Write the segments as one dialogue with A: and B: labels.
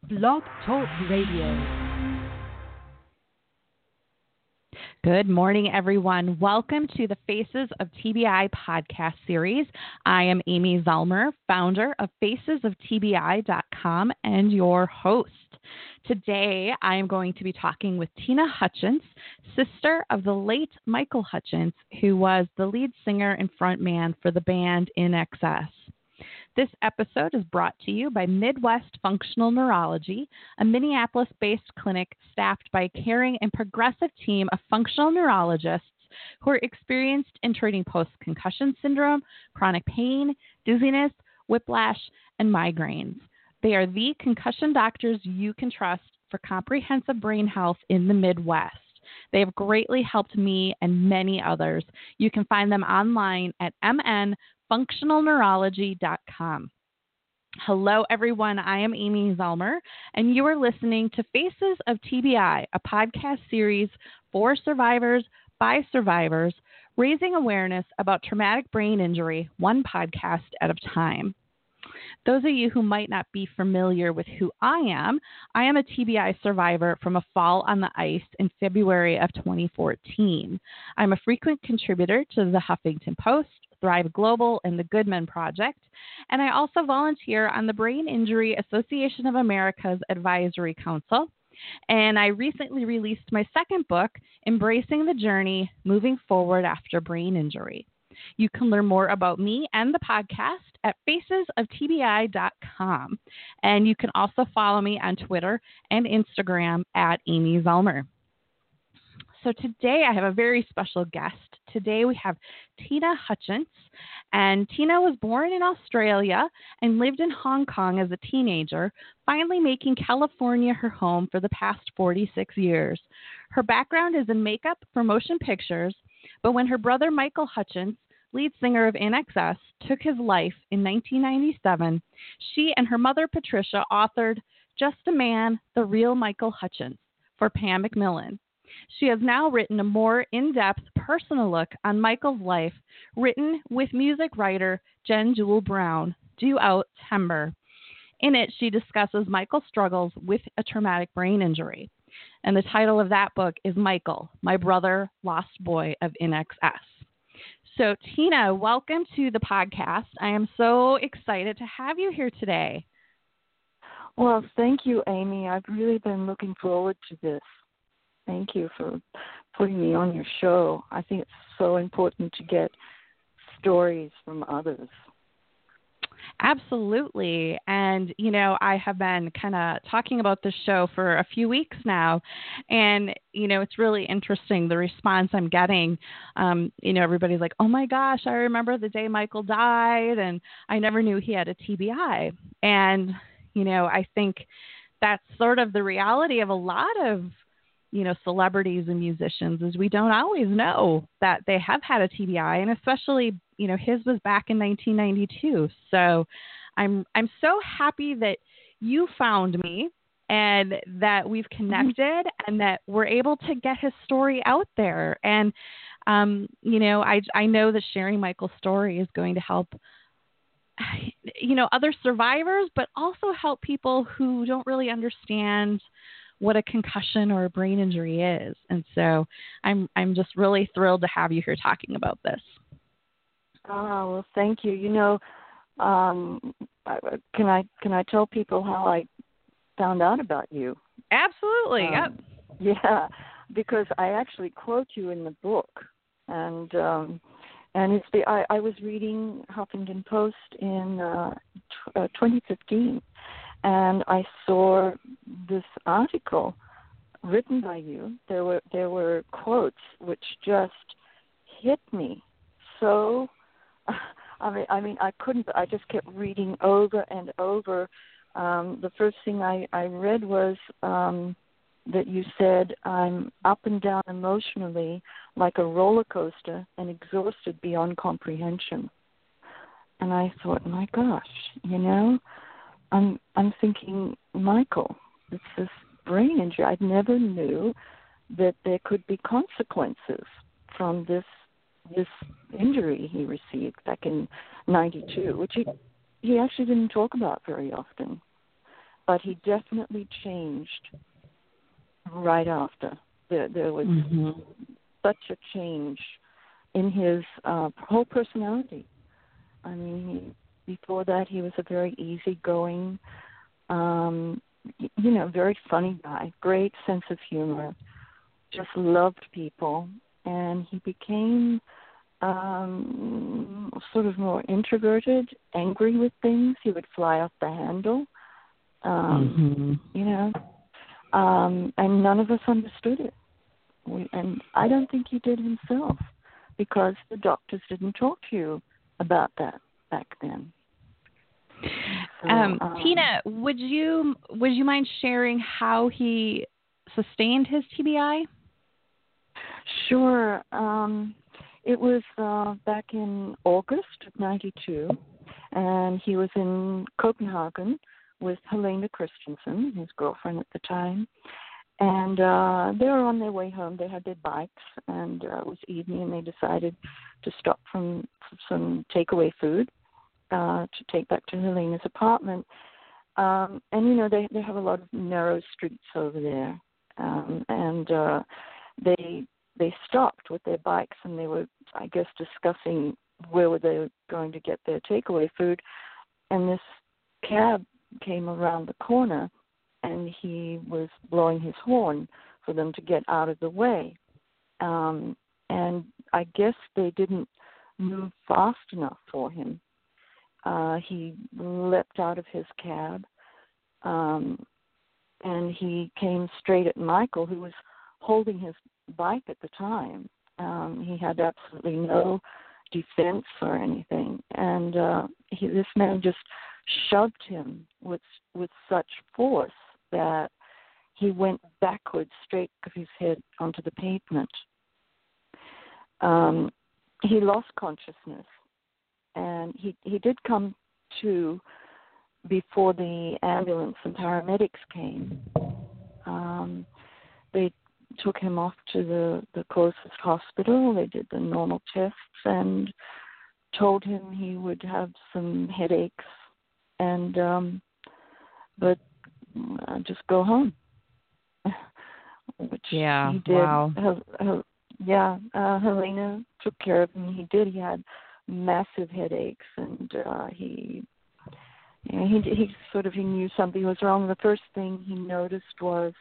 A: Blog Talk Radio.
B: Good morning, everyone. Welcome to the Faces of TBI podcast series. I am Amy Zellmer, founder of facesoftbi.com and your host. Today, I am going to be talking with Tina Hutchins, sister of the late Michael Hutchins, who was the lead singer and frontman for the band INXS. This episode is brought to you by Midwest Functional Neurology, a Minneapolis-based clinic staffed by a caring and progressive team of functional neurologists who are experienced in treating post-concussion syndrome, chronic pain, dizziness, whiplash, and migraines. They are the concussion doctors you can trust for comprehensive brain health in the Midwest. They have greatly helped me and many others. You can find them online at mnfunctionalneurology.com. Hello, everyone. I am Amy Zellmer, and you are listening to Faces of TBI, a podcast series for survivors by survivors, raising awareness about traumatic brain injury, one podcast at a time. Those of you who might not be familiar with who I am a TBI survivor from a fall on the ice in February of 2014. I'm a frequent contributor to the Huffington Post, Thrive Global, and the Goodman Project, and I also volunteer on the Brain Injury Association of America's Advisory Council. And I recently released my second book, Embracing the Journey, Moving Forward After Brain Injury. You can learn more about me and the podcast at facesoftbi.com. And you can also follow me on Twitter and Instagram at Amy Zellmer. So today I have a very special guest. Today we have Tina Hutchins. And Tina was born in Australia and lived in Hong Kong as a teenager, finally making California her home for the past 46 years. Her background is in makeup for motion pictures, but when her brother Michael Hutchins, lead singer of INXS, took his life in 1997, she and her mother Patricia authored Just a Man, The Real Michael Hutchins for Pam Macmillan. She has now written a more in-depth personal look on Michael's life, written with music writer Jen Jewel Brown, due out September. In it, she discusses Michael's struggles with a traumatic brain injury. And the title of that book is Michael, My Brother, Lost Boy of INXS. So, Tina, welcome to the podcast. I am so excited to have you here today.
C: Well, thank you, Amy. I've really been looking forward to this. Thank you for putting me on your show. I think it's so important to get stories from others.
B: Absolutely. And, I have been kind of talking about this show for a few weeks now. And, it's really interesting, the response I'm getting. Everybody's like, oh, my gosh, I remember the day Michael died, and I never knew he had a TBI. And, I think that's sort of the reality of a lot of celebrities and musicians is we don't always know that they have had a TBI, and especially, his was back in 1992. So I'm so happy that you found me and that we've connected and that we're able to get his story out there. And, I know that sharing Michael's story is going to help other survivors, but also help people who don't really understand what a concussion or a brain injury is. And so I'm just really thrilled to have you here talking about this.
C: Oh, well, thank you. Can I tell people how I found out about you?
B: Absolutely. Yep.
C: Yeah, because I actually quote you in the book, and it's I was reading Huffington Post in 2015. And I saw this article written by you. There were quotes which just hit me. So, I mean, I couldn't. I just kept reading over and over. The first thing I read was that you said, "I'm up and down emotionally like a roller coaster and exhausted beyond comprehension." And I thought, my gosh, I'm thinking, Michael, it's this brain injury. I never knew that there could be consequences from this injury he received back in '92, which he actually didn't talk about very often. but he definitely changed right after. There was such a change in his whole personality. I mean, before that, he was a very easygoing, very funny guy, great sense of humor, just loved people, and he became sort of more introverted, angry with things. He would fly off the handle, and none of us understood it. And I don't think he did himself, because the doctors didn't talk to you about that back then. So,
B: Tina, would you mind sharing how he sustained his TBI?
C: Sure. It was back in August of '92, and he was in Copenhagen with Helena Christensen, his girlfriend at the time. And they were on their way home. They had their bikes, and it was evening, and they decided to stop for some takeaway food to take back to Helena's apartment. And, they have a lot of narrow streets over there. And they stopped with their bikes, and they were, I guess, discussing where were they going to get their takeaway food. And this cab came around the corner, and he was blowing his horn for them to get out of the way. And I guess they didn't move fast enough for him. He leapt out of his cab, and he came straight at Michael, who was holding his bike at the time. He had absolutely no defense or anything. And this man just shoved him with such force that he went backwards straight of his head onto the pavement. He lost consciousness, and he did come to before the ambulance and paramedics came. They took him off to the closest hospital. They did the normal tests and told him he would have some headaches, and but just go home. Which he did.
B: Wow.
C: Helena took care of him. He did. He had massive headaches, and he knew something was wrong. The first thing he noticed was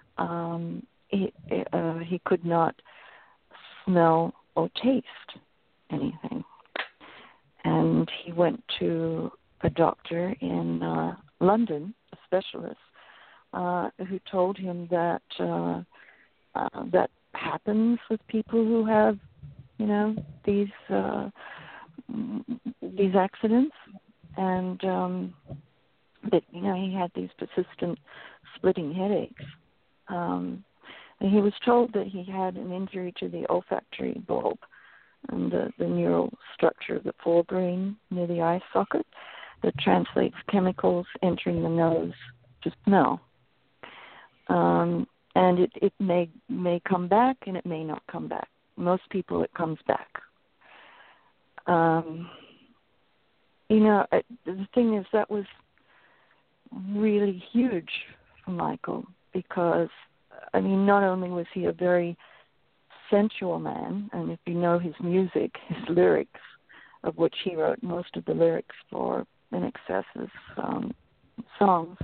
C: he could not smell or taste anything, and he went to a doctor in London, a specialist, who told him that that happens with people who have, these accidents, and that he had these persistent splitting headaches. And he was told that he had an injury to the olfactory bulb and the neural structure of the forebrain near the eye socket that translates chemicals entering the nose to smell. And it may come back, and it may not come back. Most people, it comes back. The thing is, that was really huge for Michael, because, not only was he a very sensual man, and if you know his music, his lyrics, of which he wrote most of the lyrics for INXS's songs,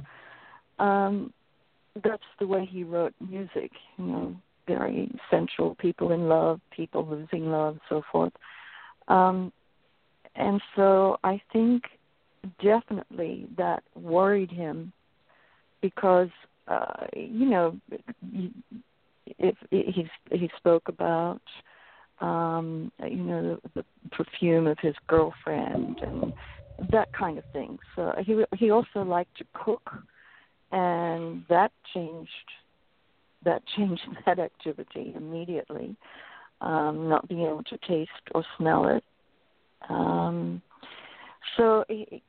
C: that's the way he wrote music, very sensual, people in love, people losing love, so forth. And so I think definitely that worried him, because, if he spoke about, the perfume of his girlfriend and that kind of thing. So he also liked to cook, and that changed that activity immediately. Not being able to taste or smell it. So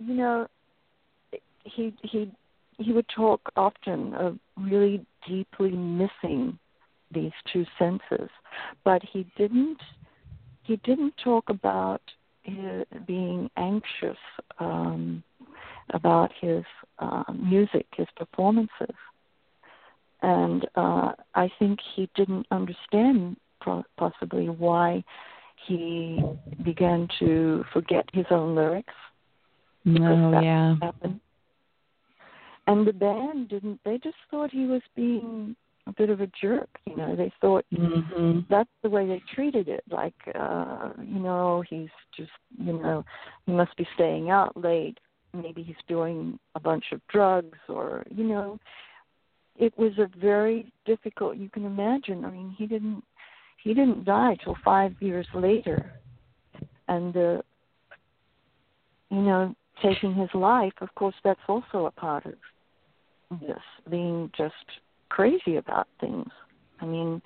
C: he would talk often of really deeply missing these two senses, but he didn't talk about being anxious about his music, his performances. And I think he didn't understand possibly why he began to forget his own lyrics.
B: Oh, yeah.
C: Happened. And the band didn't, they just thought he was being a bit of a jerk. They thought that's the way they treated it. Like, he's just, he must be staying out late. Maybe he's doing a bunch of drugs or, it was a very difficult, you can imagine. I mean, he didn't die till 5 years later. And, taking his life, of course, that's also a part of this, being just crazy about things. I mean,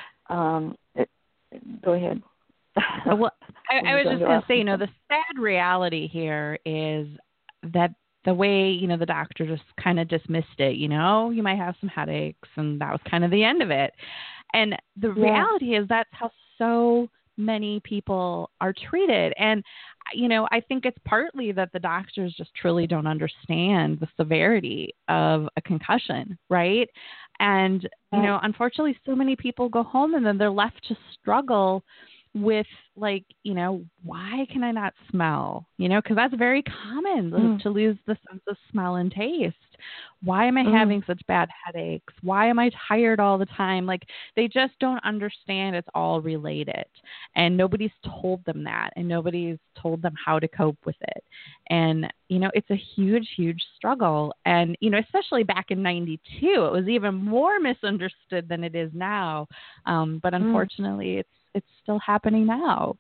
C: go ahead.
B: Well, I was just going to say, the sad reality here is that the way, the doctor just kind of dismissed it, you might have some headaches, and that was kind of the end of it. And the reality is that's how so many people are treated. And, I think it's partly that the doctors just truly don't understand the severity of a concussion, right? And, unfortunately, so many people go home and then they're left to struggle with, like, why can I not smell? Because that's very common to lose the sense of smell and taste. Why am I having such bad headaches? Why am I tired all the time? Like, they just don't understand it's all related. And nobody's told them that. And nobody's told them how to cope with it. And, it's a huge, huge struggle. And, especially back in 92, it was even more misunderstood than it is now. But unfortunately, it's still happening now.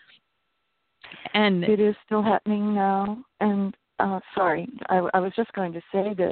B: And
C: it is still happening now. And sorry, I was just going to say that,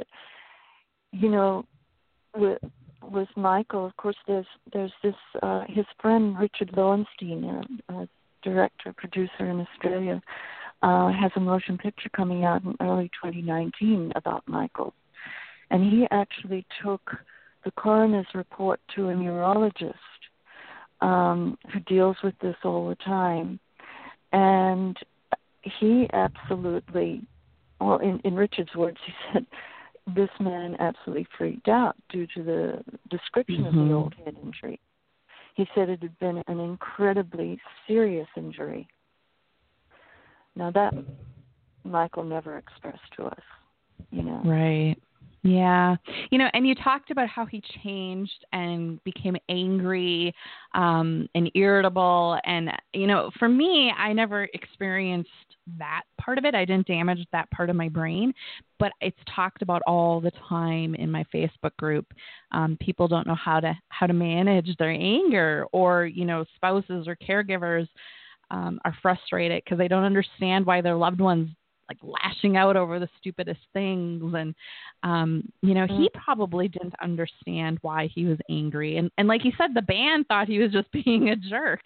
C: with Michael, of course, there's this his friend Richard Lowenstein, a director, producer in Australia, has a motion picture coming out in early 2019 about Michael. And he actually took the coroner's report to a neurologist who deals with this all the time. And he absolutely, well, in Richard's words, he said, this man absolutely freaked out due to the description of the old head injury. He said it had been an incredibly serious injury. Now that Michael never expressed to us,
B: Right. Yeah. And you talked about how he changed and became angry and irritable. And, for me, I never experienced that part of it. I didn't damage that part of my brain, but it's talked about all the time in my Facebook group. People don't know how to manage their anger, or, spouses or caregivers are frustrated because they don't understand why their loved ones like lashing out over the stupidest things. And, he probably didn't understand why he was angry. And like you said, the band thought he was just being a jerk,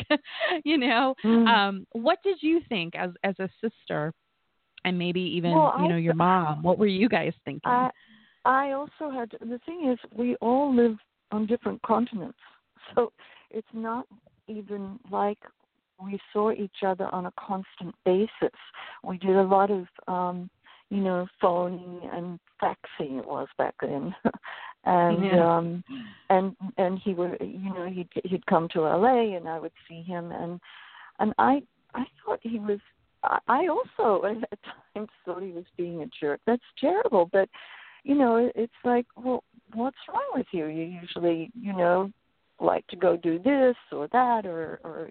B: What did you think as a sister, and maybe even, your mom? What were you guys thinking?
C: I also had, the thing is, we all live on different continents. So it's not even like we saw each other on a constant basis. We did a lot of, phoning and faxing, it was back then. And he would, he'd come to LA and I would see him, and I thought he was, I also at times thought he was being a jerk. That's terrible, but it's like, well, what's wrong with you? You usually, like to go do this or that, or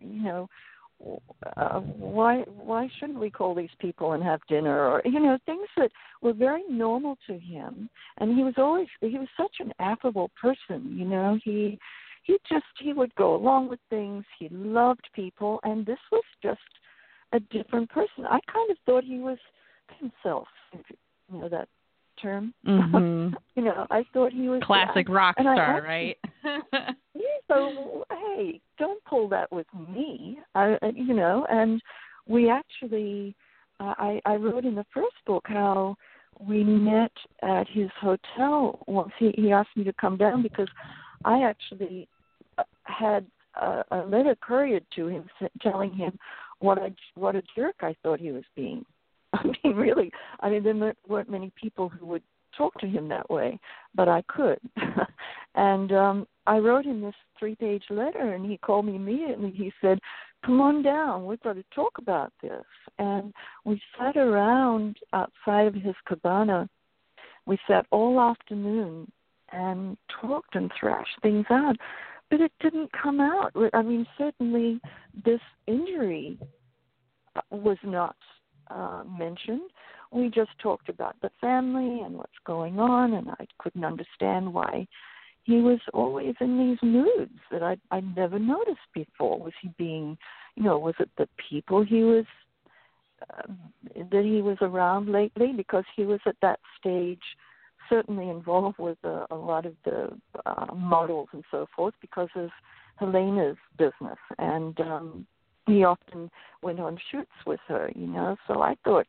C: why shouldn't we call these people and have dinner, or things that were very normal to him. And he was such an affable person. He would go along with things. He loved people, and this was just a different person. I kind of thought he was himself, if you know that term. I thought he was
B: classic rock star, right?
C: So hey, don't pull that with me. And we actually, I wrote in the first book how we met at his hotel once. He asked me to come down because I actually had a letter couriered to him telling him what a jerk I thought he was being. I mean, really, there weren't many people who would talk to him that way, but I could. And I wrote him this 3-page letter, and he called me immediately. He said, "Come on down. We've got to talk about this." And we sat around outside of his cabana. We sat all afternoon and talked and thrashed things out. But it didn't come out. I mean, certainly this injury was not mentioned. We just talked about the family and what's going on, and I couldn't understand why he was always in these moods that I'd never noticed before. Was he being, was it the people he was that he was around lately? Because he was at that stage certainly involved with a lot of the models and so forth because of Helena's business, and he often went on shoots with her, So I thought,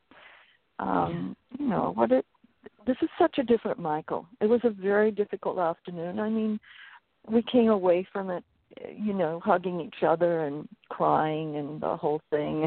C: this is such a different Michael. It was a very difficult afternoon. I mean, we came away from it, hugging each other and crying and the whole thing.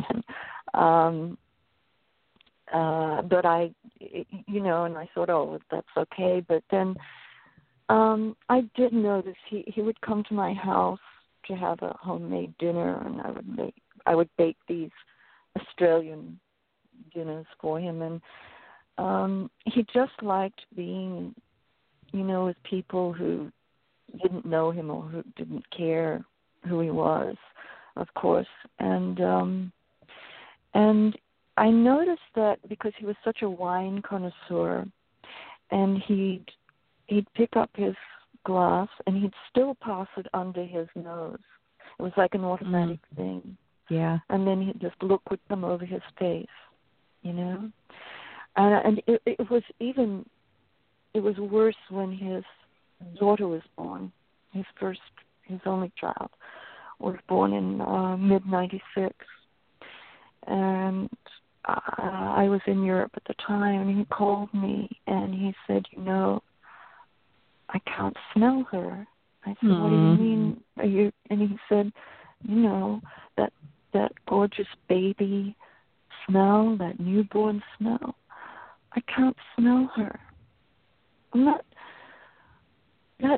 C: But I thought, oh, that's okay. But then I did notice he would come to my house to have a homemade dinner, and I would bake these Australian dinners for him, and he just liked being, with people who didn't know him or who didn't care who he was, of course, and I noticed that because he was such a wine connoisseur, and he'd pick up his glass and he'd still pass it under his nose. It was like an automatic thing.
B: Yeah.
C: And then he'd just look would come over his face, And it was worse when his daughter was born. His only child was born in mid-96. And I was in Europe at the time, and he called me, and he said, I can't smell her. I said, what do you mean? And he said, that gorgeous baby smell, that newborn smell. I can't smell her. That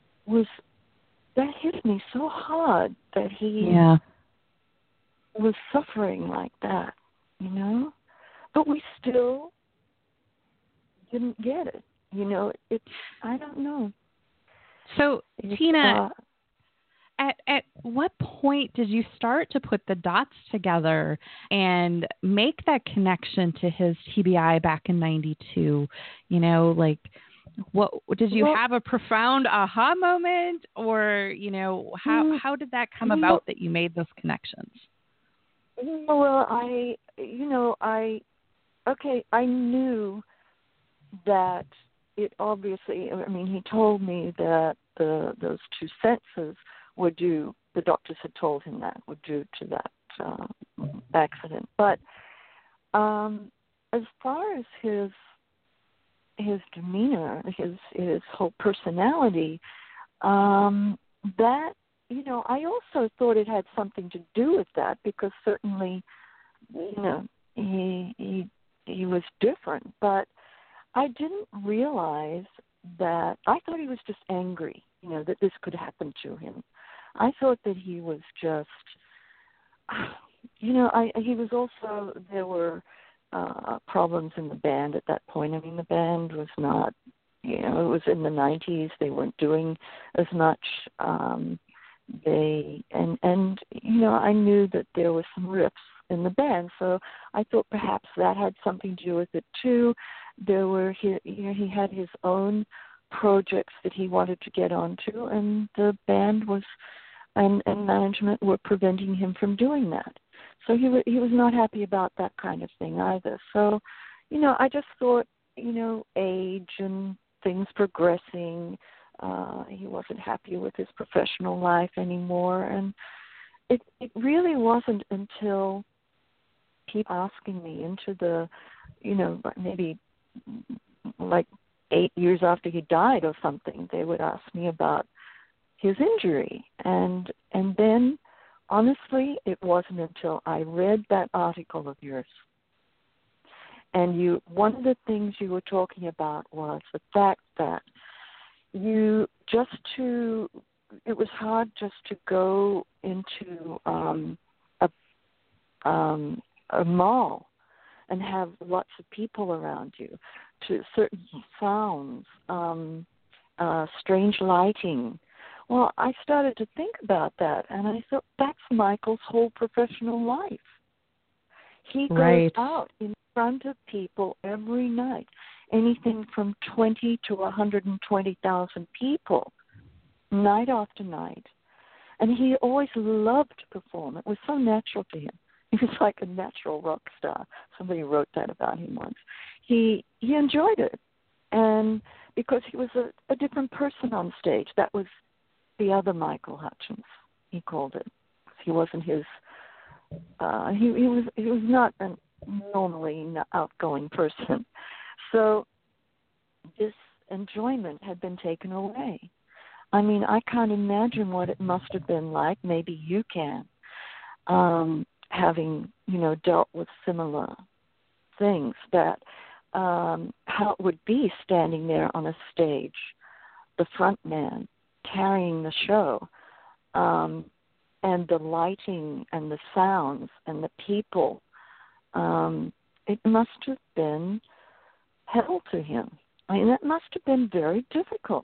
C: hit me so hard that he was suffering like that, But we still didn't get it, I don't know.
B: So, Tina, at what point did you start to put the dots together and make that connection to his TBI back in '92? What did you have a profound aha moment, or how did that come about that you made those connections?
C: Well, I knew that it obviously. He told me that those 2 sentences were due. The doctors had told him that were due to that accident. But as far as his demeanor, his whole personality, that I also thought it had something to do with that, because certainly, he was different. But I didn't realize that. I thought he was just angry, that this could happen to him. I thought that he was just, he was also, there were problems in the band at that point. The band was not, it was in the 90s. They weren't doing as much. I knew that there were some riffs in the band, so I thought perhaps that had something to do with it too. He had his own projects that he wanted to get onto, and the band was, and management were preventing him from doing that. So he was not happy about that kind of thing either. So, I just thought, age and things progressing, he wasn't happy with his professional life anymore. And it really wasn't until people asking me into the, maybe like 8 years after he died or something, they would ask me about his injury. And then, honestly, it wasn't until I read that article of yours And one of the things you were talking about was the fact that it was hard just to go into a mall and have lots of people around you, to certain sounds, strange lighting. Well, I started to think about that, and I thought that's Michael's whole professional life. He goes out in front of people every night, anything from 20 to 120,000 people, night after night. And he always loved to perform. It was so natural to him. He was like a natural rock star. Somebody wrote that about him once. He enjoyed it, and because he was a different person on stage. That was the other Michael Hutchence, he called it. He wasn't his. He was not a normally outgoing person. So this enjoyment had been taken away. I mean, I can't imagine what it must have been like. Maybe you can, having, dealt with similar things, that how it would be standing there on a stage, the front man, carrying the show, and the lighting and the sounds and the people. It must have been hell to him. I mean, that must have been very difficult.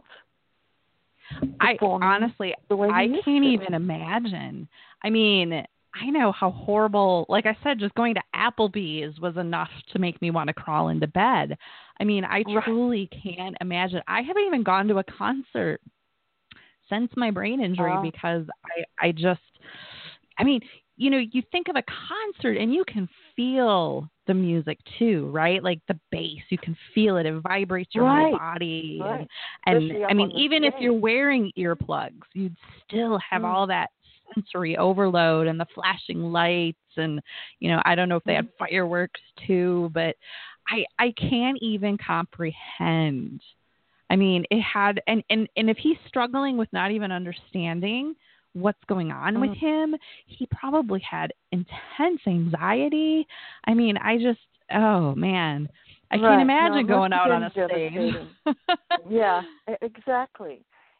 B: I honestly, I can't even imagine. I mean, I know how horrible, like I said, just going to Applebee's was enough to make me want to crawl into bed. I mean, I truly can't imagine. I haven't even gone to a concert since my brain injury because I just, I mean, you think of a concert and you can feel the music too, right? Like the bass, you can feel it. It vibrates your whole body.
C: Right.
B: And I mean, even if you're wearing earplugs, you'd still have all that sensory overload and the flashing lights. And, I don't know if they had fireworks too, but I can't even comprehend. I mean, it had, and if he's struggling with not even understanding what's going on with him, he probably had intense anxiety. I mean, oh man, I can't imagine going out on a stage.
C: Yeah, exactly.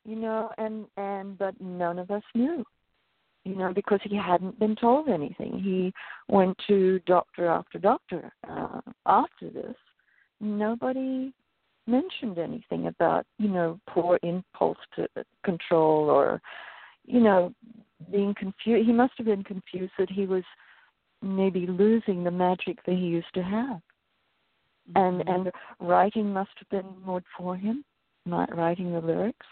C: But none of us knew, because he hadn't been told anything. He went to doctor after doctor after this. Nobody mentioned anything about, poor impulse control or, being confused. He must have been confused that he was maybe losing the magic that he used to have. And writing must have been more for him, not writing the lyrics.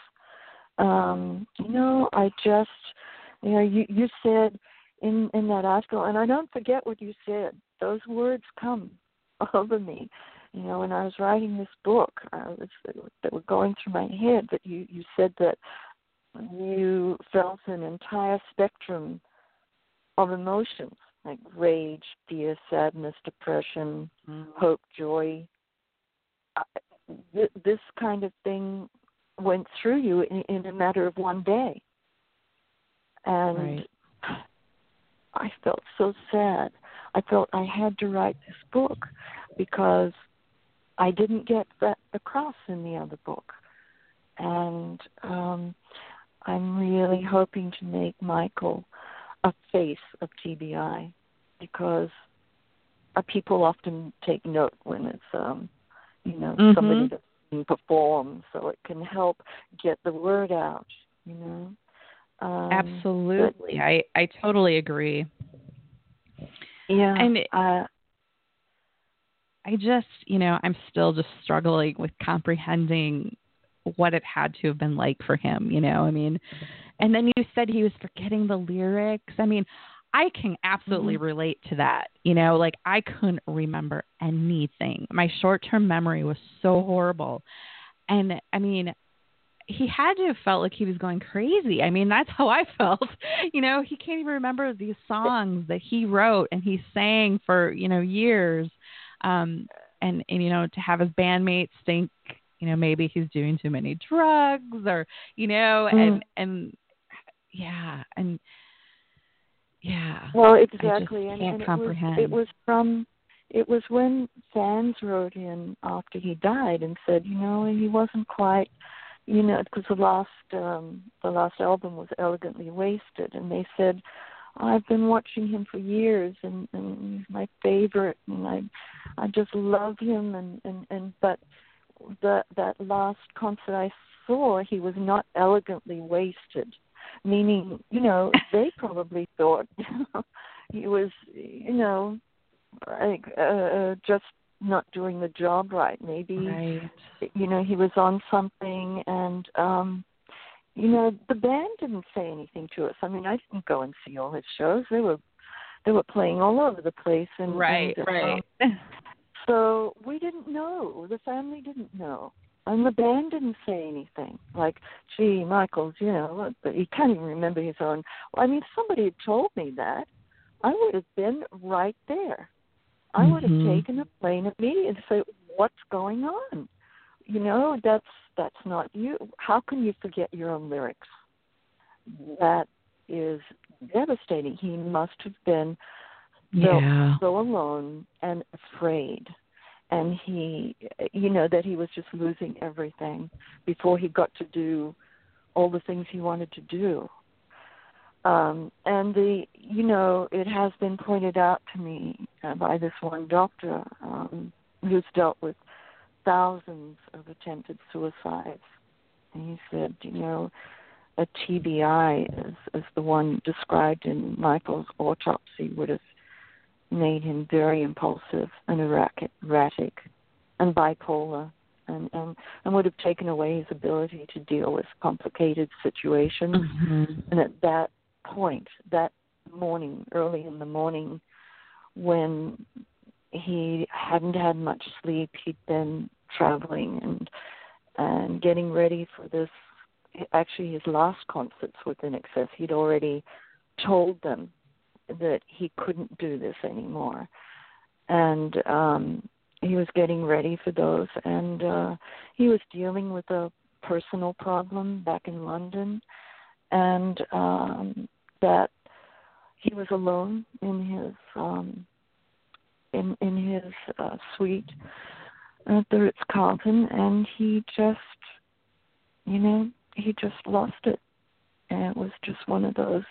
C: I just, you said in that article, and I don't forget what you said. Those words come over me. When I was writing this book, that were going through my head, but you said that you felt an entire spectrum of emotions, like rage, fear, sadness, depression, hope, joy. This kind of thing went through you in a matter of one day. And I felt so sad. I felt I had to write this book because I didn't get that across in the other book. And I'm really hoping to make Michael a face of TBI, because people often take note when it's, somebody that can perform, so it can help get the word out,
B: Absolutely. I totally agree.
C: Yeah.
B: And I just, I'm still just struggling with comprehending what it had to have been like for him, I mean, and then you said he was forgetting the lyrics. I mean, I can absolutely relate to that. Like I couldn't remember anything. My short-term memory was so horrible. And I mean, he had to have felt like he was going crazy. I mean, that's how I felt. He can't even remember these songs that he wrote and he sang for, years. And to have his bandmates think, maybe he's doing too many drugs or, and yeah. And yeah.
C: Well, exactly.
B: I just can't comprehend.
C: It was from it was when fans wrote in after he died and said, he wasn't quite, because the last album was Elegantly Wasted, and they said, I've been watching him for years, and he's my favorite, and I just love him, and but that last concert I saw, he was not elegantly wasted, meaning, they probably thought he was, like just not doing the job right. Maybe,
B: right.
C: He was on something, and the band didn't say anything to us. I mean, I didn't go and see all his shows. They were playing all over the place, and
B: right.
C: So we didn't know. The family didn't know. And the band didn't say anything. Like, gee, Michael's, but he can't even remember his own. I mean, if somebody had told me that, I would have been right there. I would have taken a plane immediately and said, what's going on? That's not you. How can you forget your own lyrics? That is devastating. He must have been so alone and afraid. And he, that he was just losing everything before he got to do all the things he wanted to do. And it has been pointed out to me by this one doctor who's dealt with thousands of attempted suicides. And he said, a TBI, as the one described in Michael's autopsy, would have made him very impulsive and erratic and bipolar, and would have taken away his ability to deal with complicated situations. And at that point, that morning, early in the morning, when he hadn't had much sleep, he'd been traveling and getting ready for this, actually his last concerts with INXS. He'd already told them that he couldn't do this anymore. And he was getting ready for those, and he was dealing with a personal problem back in London, and that he was alone in his suite at the Ritz-Carlton, and he just lost it. And it was just one of those,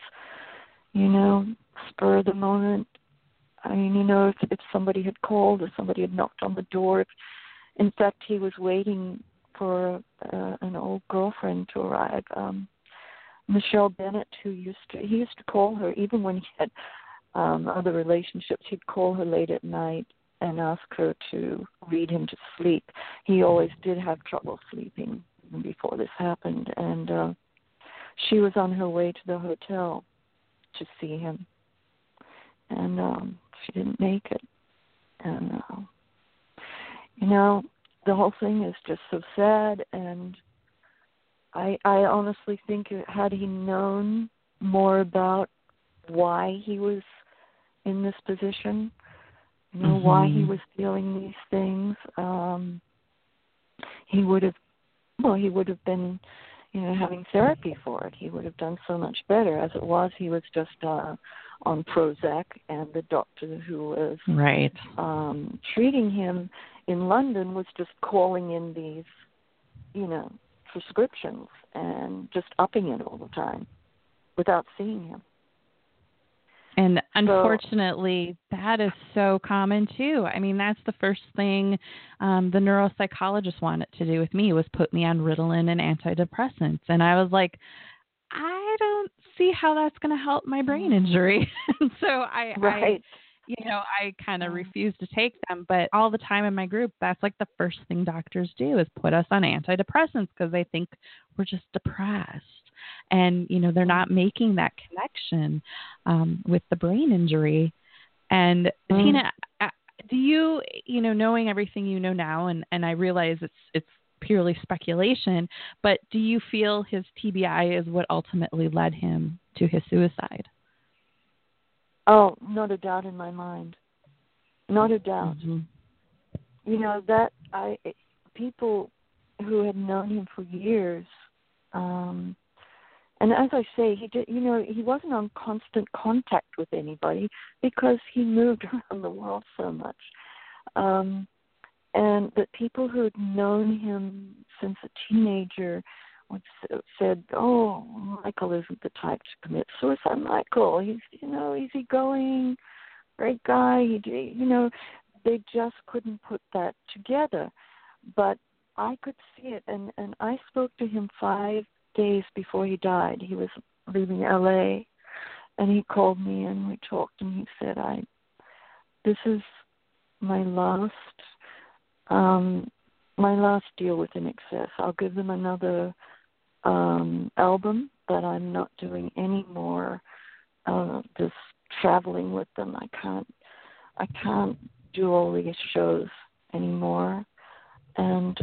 C: spur of the moment. I mean, if somebody had called or somebody had knocked on the door. In fact, he was waiting for an old girlfriend to arrive, Michelle Bennett, he used to call her, even when he had other relationships, he'd call her late at night and ask her to read him to sleep. He always did have trouble sleeping before this happened, and she was on her way to the hotel to see him, and she didn't make it. And the whole thing is just so sad, and I honestly think had he known more about why he was in this position, why he was feeling these things, he would have been, having therapy for it. He would have done so much better. As it was, he was just on Prozac, and the doctor who was treating him in London was just calling in these, prescriptions and just upping it all the time without seeing him.
B: And unfortunately, that is so common too. I mean, that's the first thing the neuropsychologist wanted to do with me was put me on Ritalin and antidepressants. And I was like, I don't see how that's going to help my brain injury. And so I kind of refused to take them. But all the time in my group, that's like the first thing doctors do is put us on antidepressants because they think we're just depressed. And, they're not making that connection with the brain injury. And Tina, do you, knowing everything you know now, and I realize it's purely speculation, but do you feel his TBI is what ultimately led him to his suicide?
C: Oh, not a doubt in my mind. Not a doubt. People who had known him for years, And as I say, he did. He wasn't on constant contact with anybody because he moved around the world so much. And that people who had known him since a teenager said, "Oh, Michael isn't the type to commit suicide. Michael, he's easygoing, great guy." They just couldn't put that together. But I could see it, and I spoke to him 5 days before he died. He was leaving L.A., and he called me, and we talked, and he said, "This is my last deal with INXS. I'll give them another album, but I'm not doing any more this traveling with them. I can't do all these shows anymore, and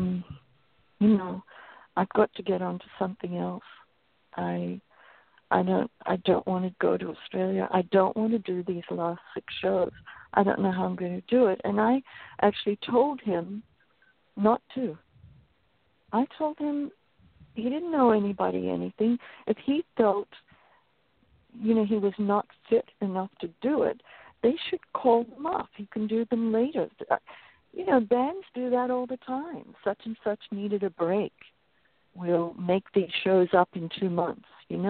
C: I've got to get on to something else. I don't want to go to Australia. I don't want to do these last 6 shows. I don't know how I'm going to do it." And I actually told him not to. I told him he didn't know anything. If he felt, he was not fit enough to do it, they should call them off. He can do them later. Bands do that all the time. Such and such needed a break. We'll make these shows up in 2 months,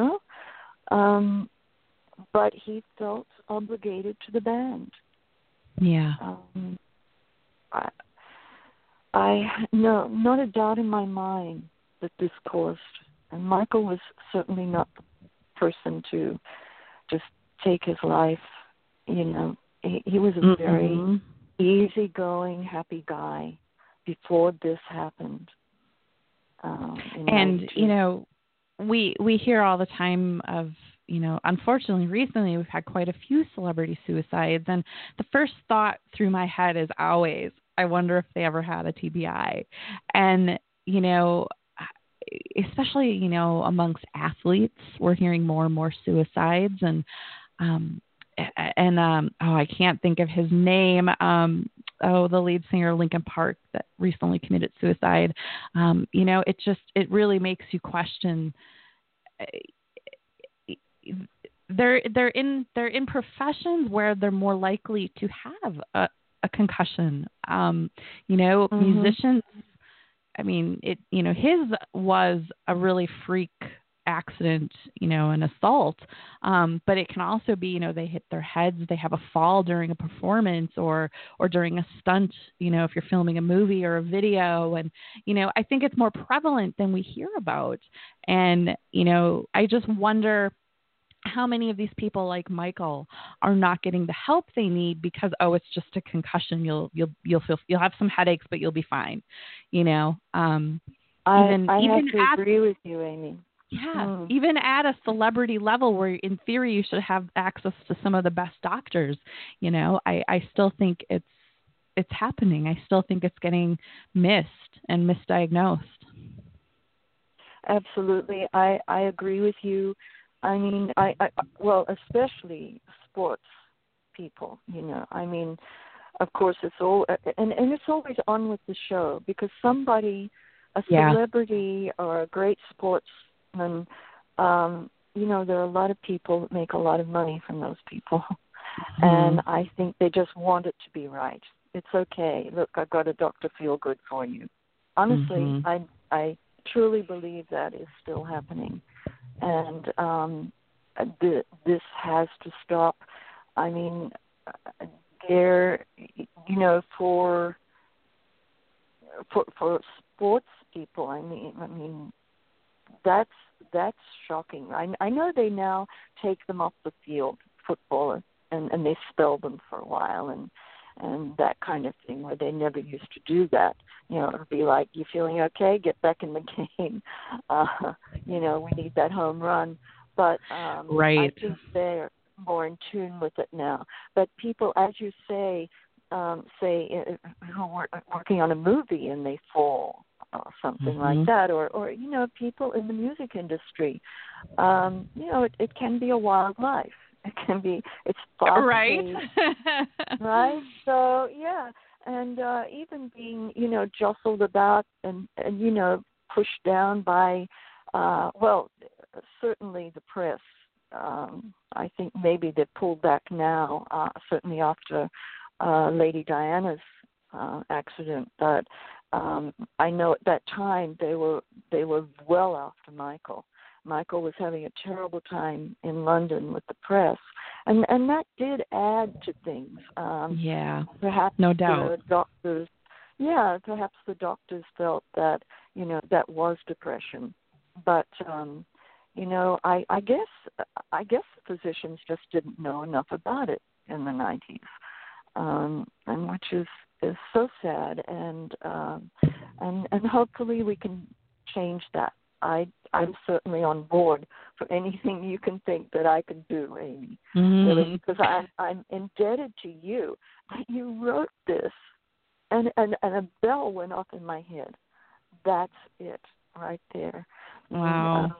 C: But he felt obligated to the band.
B: Yeah.
C: Not a doubt in my mind that this caused. And Michael was certainly not the person to just take his life. He was a very easygoing, happy guy before this happened.
B: We hear all the time of, unfortunately recently we've had quite a few celebrity suicides, and the first thought through my head is always, I wonder if they ever had a TBI. And, especially, amongst athletes, we're hearing more and more suicides, and I can't think of his name. The lead singer of Linkin Park that recently committed suicide. It really makes you question. They're in professions where they're more likely to have a concussion. Musicians. I mean, his was a really freak accident, an assault. But it can also be, they hit their heads, they have a fall during a performance or during a stunt, if you're filming a movie or a video. And, I think it's more prevalent than we hear about. And, I just wonder how many of these people like Michael are not getting the help they need because, it's just a concussion. You'll have some headaches, but you'll be fine.
C: I have to agree with you, Amy.
B: Yeah, even at a celebrity level where in theory you should have access to some of the best doctors, I still think it's happening. I still think it's getting missed and misdiagnosed.
C: Absolutely. I agree with you. I mean, especially sports people, I mean, of course it's all, and it's always on with the show because somebody, a celebrity or a great sportsman, there are a lot of people that make a lot of money from those people. Mm-hmm. And I think they just want it to be right. It's okay. Look, I've got a Dr. Feelgood for you. Honestly, I truly believe that is still happening. And this has to stop. I mean, for sports people, I mean, that's shocking. I know they now take them off the field, football, and they spell them for a while and that kind of thing, where they never used to do that. It'll be like, you feeling okay? Get back in the game. We need that home run. But
B: right.
C: I think they're more in tune with it now. But people, as you say who are working on a movie and they fall or something like that, or people in the music industry, it can be a wild life. It can be, it's fast
B: right.
C: Right? So, yeah. And even being, jostled about and pushed down by, certainly the press. I think maybe they pulled back now, certainly after Lady Diana's accident. But I know at that time they were well after Michael. Michael was having a terrible time in London with the press, and that did add to things. Perhaps
B: no doubt.
C: The doctors, perhaps the doctors felt that that was depression, but I guess the physicians just didn't know enough about it in the 90s, and which is so sad, and hopefully we can change that. I'm certainly on board for anything you can think that I can do, Amy. Really, because I'm indebted to you that you wrote this, and a bell went off in my head. That's it right there.
B: Wow.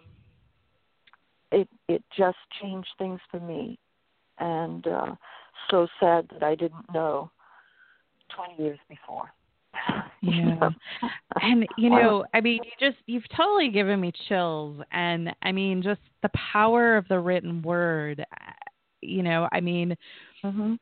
C: It just changed things for me, and so sad that I didn't know 20 years before.
B: Yeah. And, I mean, you've totally given me chills. And, I mean, just the power of the written word, I mean, and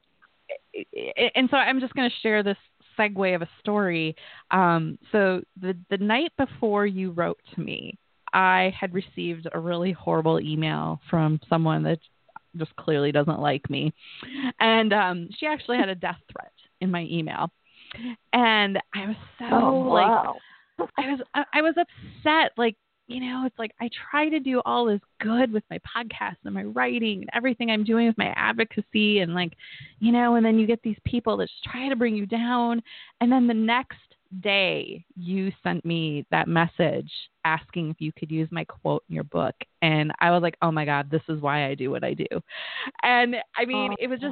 B: so I'm just going to share this segue of a story. So the night before you wrote to me, I had received a really horrible email from someone that just clearly doesn't like me. And she actually had a death threat in my email. And I was so I was upset. Like, it's like I try to do all this good with my podcast and my writing and everything I'm doing with my advocacy, and and then you get these people that just try to bring you down. And then the next day you sent me that message asking if you could use my quote in your book. And I was like, oh my God, this is why I do what I do. And I mean, it was just,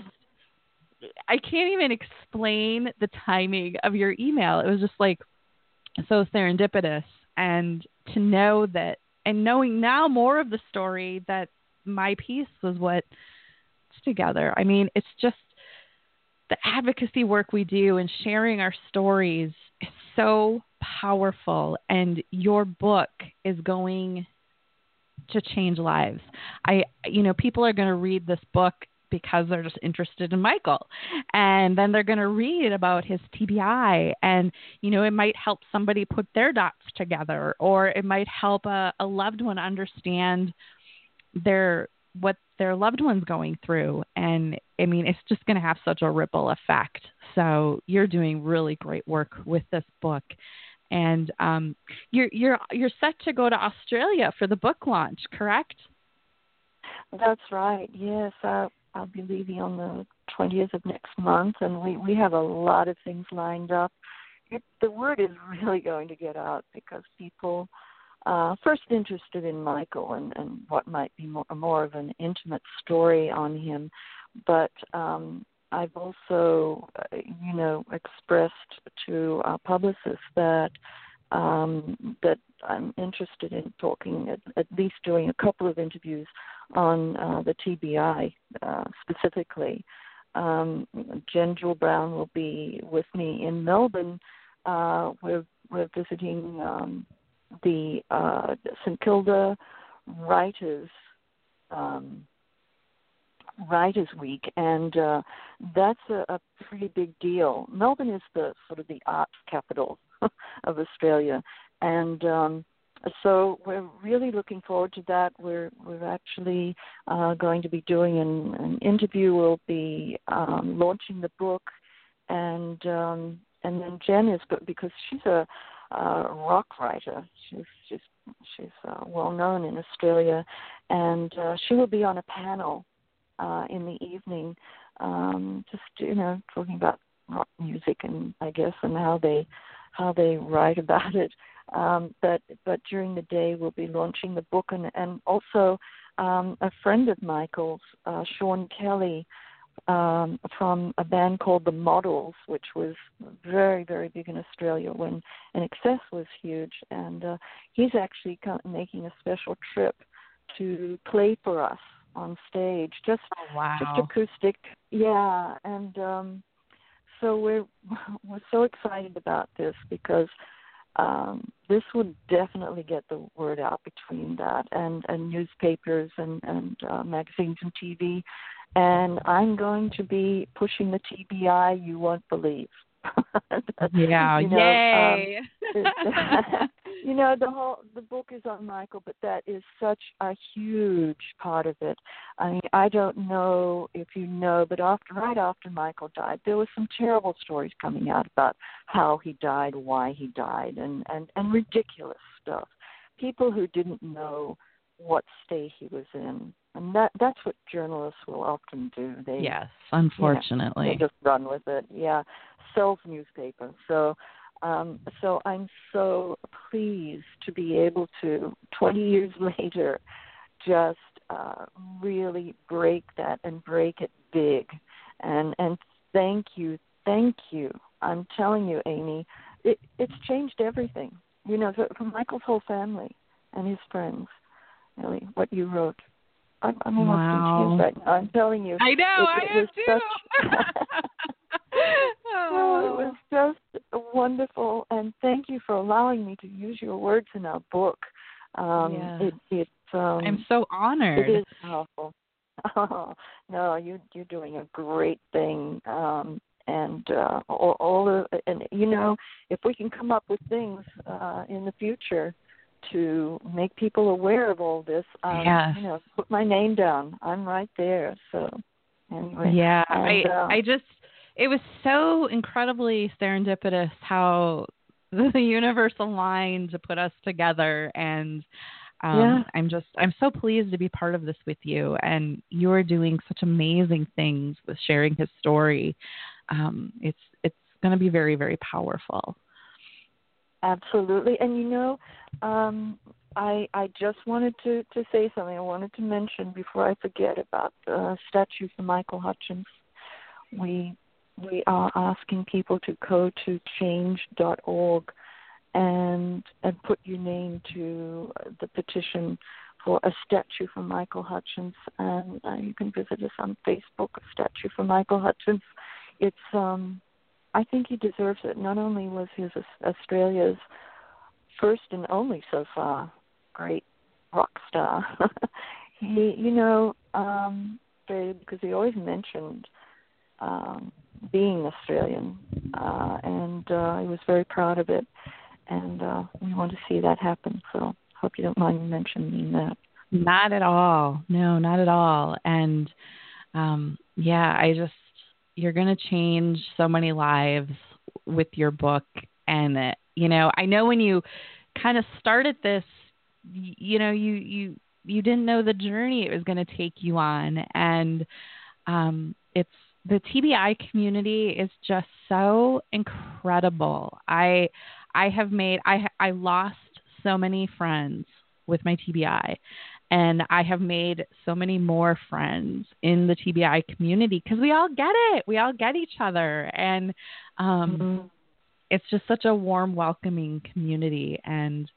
B: I can't even explain the timing of your email. It was just like so serendipitous. And to know that, and knowing now more of the story, that my piece was what it's together. I mean, it's just the advocacy work we do and sharing our stories is so powerful. And your book is going to change lives. People are going to read this book because they're just interested in Michael. And then they're going to read about his TBI, and, it might help somebody put their dots together, or it might help a loved one understand what their loved one's going through. And I mean, it's just going to have such a ripple effect. So you're doing really great work with this book. And you're set to go to Australia for the book launch, correct?
C: That's right. Yes, I'll be leaving on the 20th of next month, and we have a lot of things lined up. The word is really going to get out because people first interested in Michael and what might be more of an intimate story on him. But I've also, expressed to publicists that I'm interested in talking, at least doing a couple of interviews on the TBI specifically. Jen Jewel Brown will be with me in Melbourne. We're visiting the St Kilda Writers Week, and that's a pretty big deal. Melbourne is the sort of the arts capital of Australia, and so we're really looking forward to that. We're actually going to be doing an interview. We'll be launching the book, and then Jen is, because she's a rock writer. She's well known in Australia, and she will be on a panel in the evening, just talking about rock music and how they write about it. But during the day we'll be launching the book, and also a friend of Michael's, Sean Kelly, from a band called The Models, which was very, very big in Australia when INXS was huge, and he's actually making a special trip to play for us on stage, just acoustic, and so we're so excited about this because this would definitely get the word out between that and newspapers and magazines and TV. And I'm going to be pushing the TBI you won't believe.
B: Yeah, yay!
C: The book is on Michael, but that is such a huge part of it. I mean, I don't know if you know, but right after Michael died, there were some terrible stories coming out about how he died, why he died, and ridiculous stuff. People who didn't know what state he was in. And that's what journalists will often do.
B: Yes, unfortunately.
C: They just run with it. Yeah, sells newspaper. So I'm so pleased to be able to, 20 years later, just really break that and break it big. And thank you. I'm telling you, Amy, it's changed everything. For Michael's whole family and his friends. Really, what you wrote. I'm almost confused right now. I'm telling you.
B: I know, I am too.
C: It was just wonderful, and thank you for allowing me to use your words in our book.
B: I'm so honored.
C: It is powerful. Oh, no, you're doing a great thing, and if we can come up with things in the future to make people aware of all this, put my name down. I'm right there. So anyway.
B: Yeah, it was so incredibly serendipitous how the universe aligned to put us together, and I'm so pleased to be part of this with you, and you're doing such amazing things with sharing his story. It's going to be very, very powerful.
C: Absolutely. And I just wanted to say something. I wanted to mention before I forget about the statue for Michael Hutchence. We are asking people to go to change.org and put your name to the petition for a statue for Michael Hutchence. And you can visit us on Facebook, a statue for Michael Hutchence. It's I think he deserves it. Not only was he Australia's first and only so far great rock star, because he always mentioned being Australian, and he was very proud of it, and we want to see that happen. So hope you don't mind me mentioning that.
B: Not at all. No, not at all. And you're going to change so many lives with your book. And, I know when you kind of started this, you didn't know the journey it was going to take you on. And it's the TBI community is just so incredible. I lost so many friends with my TBI. And I have made so many more friends in the TBI community because we all get it. We all get each other. And it's just such a warm, welcoming community. And,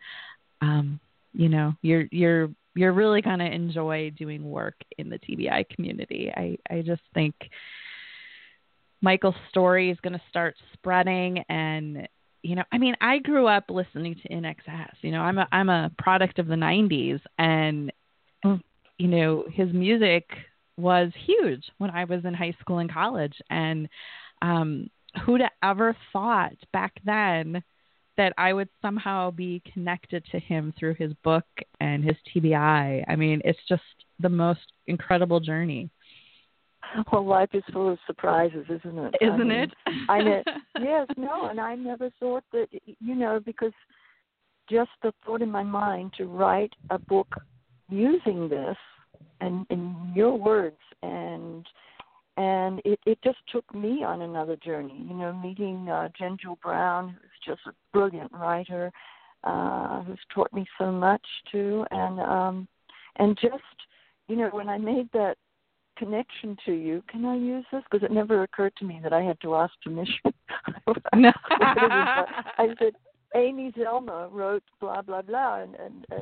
B: you're really going to enjoy doing work in the TBI community. I just think Michael's story is going to start spreading. And, I grew up listening to INXS. I'm a product of the 90s, and his music was huge when I was in high school and college. And who'd ever thought back then that I would somehow be connected to him through his book and his TBI? I mean, it's just the most incredible journey.
C: Well, life is full of surprises, isn't it?
B: Isn't it?
C: Yes, no, and I never thought that, because just the thought in my mind to write a book using this and in your words, and it just took me on another journey, meeting Jen Jill Brown, who's just a brilliant writer, who's taught me so much too, and just, when I made that connection to you, can I use this? Because it never occurred to me that I had to ask permission.
B: No.
C: I said, Amy Zellmer wrote blah blah blah, and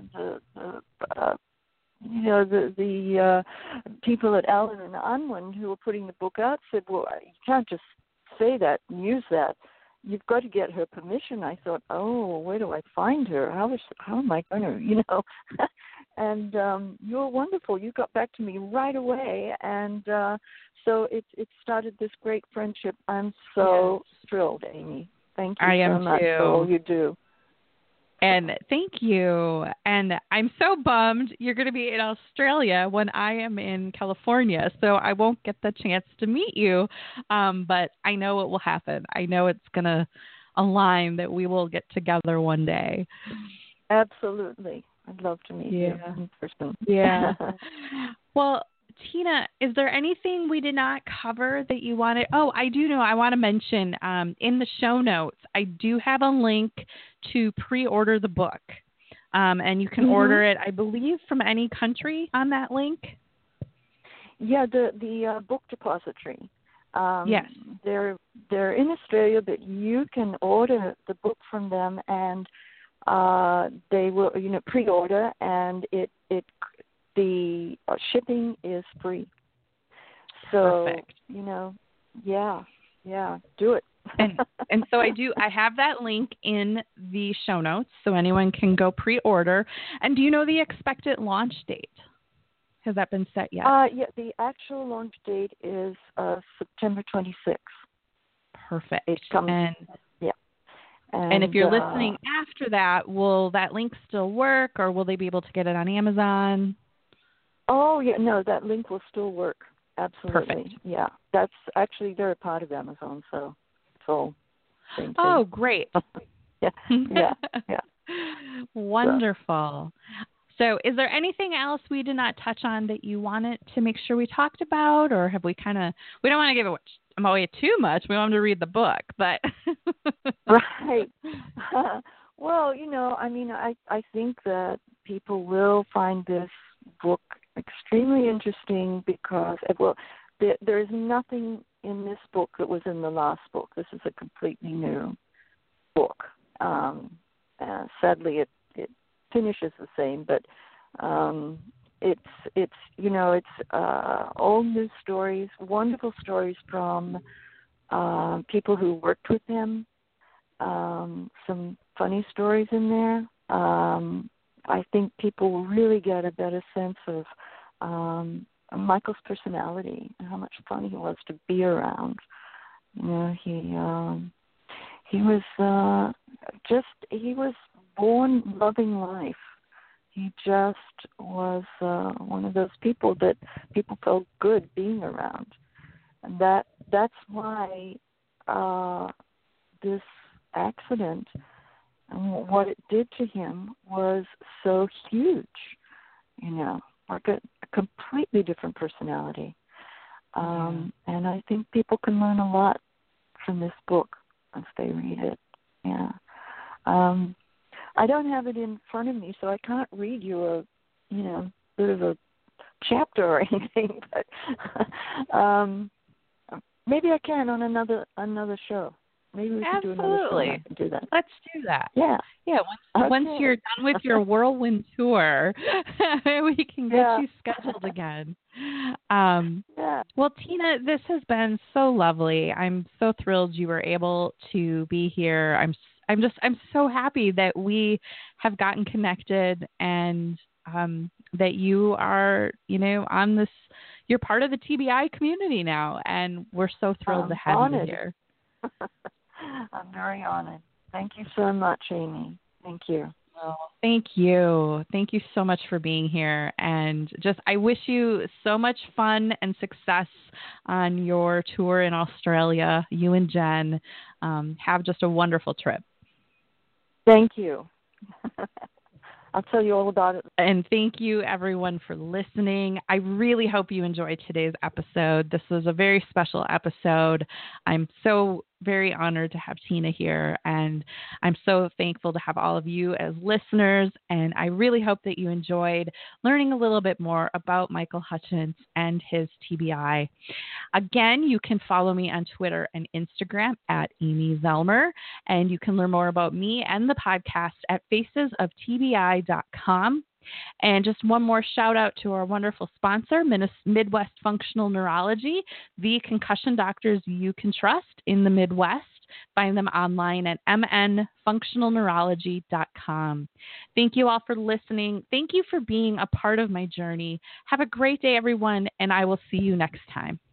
C: the people at Allen and Unwin who were putting the book out said, well, you can't just say that and use that. you've got to get her permission. I thought, oh, where do I find her? How am I going to, And you were wonderful. You got back to me right away, and so it started this great friendship. I'm so thrilled, Amy. Thank you so much for all you do.
B: And thank you. And I'm so bummed you're going to be in Australia when I am in California, so I won't get the chance to meet you. But I know it will happen. I know it's going to align that we will get together one day.
C: Absolutely. I'd love to meet you in person.
B: Yeah. Well, Tina, is there anything we did not cover that you wanted? Oh, I do know. I want to mention in the show notes, I do have a link to pre-order the book. And you can order it, I believe, from any country on that link.
C: Yeah, the book depository.
B: Yes.
C: They're in Australia, but you can order the book from them, and they will, pre-order, and the shipping is free. So,
B: perfect.
C: Do it.
B: and so I have that link in the show notes so anyone can go pre-order. And do you know the expected launch date? Has that been set yet?
C: The actual launch date is September 26th.
B: Perfect.
C: It comes,
B: And if you're listening after that, will that link still work, or will they be able to get it on Amazon?
C: Oh, yeah, no, that link will still work. Absolutely.
B: Perfect.
C: Yeah, that's actually, they're a part of Amazon, so it's all same thing.
B: Oh, great.
C: yeah.
B: Wonderful. So is there anything else we did not touch on that you wanted to make sure we talked about, or have we we don't want to give away too much. We want them to read the book, but.
C: Right. Well, I think that people will find this book extremely interesting because, there is nothing in this book that was in the last book. This is a completely new book. Sadly, it finishes the same, but it's all new stories, wonderful stories from people who worked with him. Some funny stories in there. I think people will really get a better sense of Michael's personality and how much fun he was to be around. He was born loving life. He just was one of those people that people felt good being around, and that's why this accident and what it did to him was so huge. Like a completely different personality, and I think people can learn a lot from this book if they read it. Yeah. I don't have it in front of me, so I can't read you a bit of a chapter or anything. But maybe I can on another show. Maybe we can do another show. I can do that.
B: Let's do that.
C: Yeah.
B: Yeah. Once you're done with your whirlwind tour, we can get you scheduled again. Well, Tina, this has been so lovely. I'm so thrilled you were able to be here. I'm so happy that we have gotten connected and that you are, on this, you're part of the TBI community now, and we're so thrilled to have you here.
C: I'm very honored. Thank you so much, Amy. Thank you.
B: Oh, thank you. Thank you so much for being here. And I wish you so much fun and success on your tour in Australia. You and Jen have just a wonderful trip.
C: Thank you. I'll tell you all about it.
B: And thank you, everyone, for listening. I really hope you enjoyed today's episode. This was a very special episode. I'm so very honored to have Tina here, and I'm so thankful to have all of you as listeners, and I really hope that you enjoyed learning a little bit more about Michael Hutchence and his TBI. Again, you can follow me on Twitter and Instagram at Amy Zellmer, and you can learn more about me and the podcast at facesoftbi.com. And just one more shout out to our wonderful sponsor, Midwest Functional Neurology, the concussion doctors you can trust in the Midwest. Find them online at mnfunctionalneurology.com. Thank you all for listening. Thank you for being a part of my journey. Have a great day, everyone, and I will see you next time.